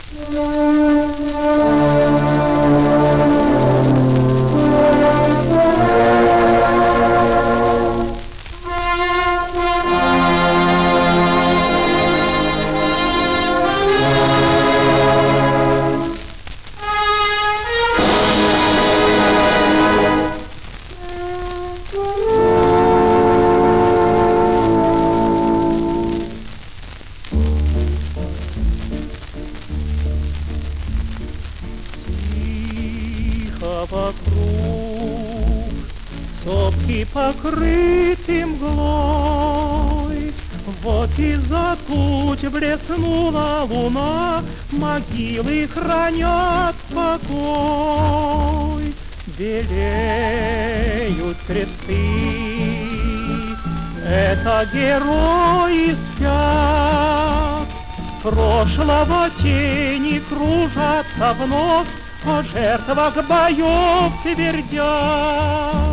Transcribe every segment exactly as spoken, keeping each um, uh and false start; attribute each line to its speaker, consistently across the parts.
Speaker 1: Вокруг сопки покрыты мглой, вот из-за туч блеснула луна, могилы хранят покой. Белеют кресты, это герои спят, прошлого тени кружатся вновь, о жертвах боев твердят.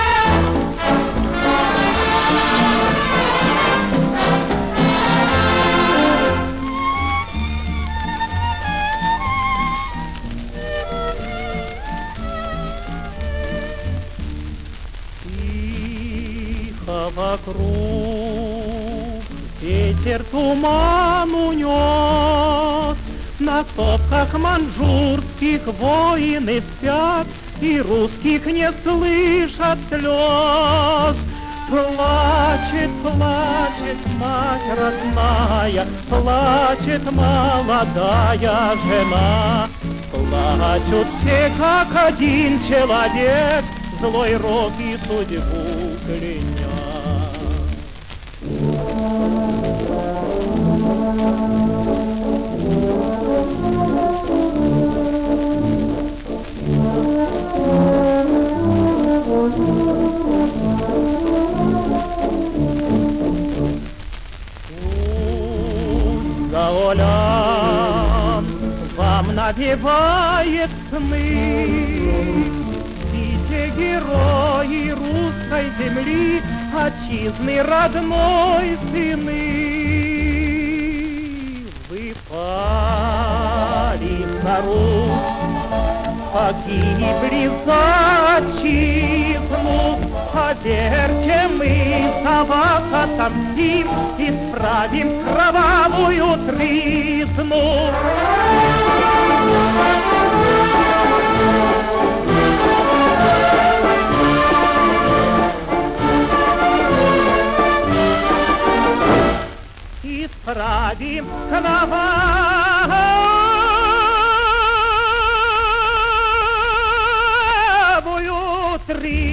Speaker 1: Тихо вокруг ветер туман унес, на сопках манжурских воины спят, и русских не слышат слез. Плачет, плачет мать родная, плачет молодая жена. Плачут все, как один человек, злой рок и судьбу кляня. Гаолян вам навевает сны, спите, герои русской земли, отчизны родной сыны. Вы пали за Русь, погибли за отчизну, поверьте, мы за вас отомстим, исправим кровавую тризну. Исправим кровавую тризну.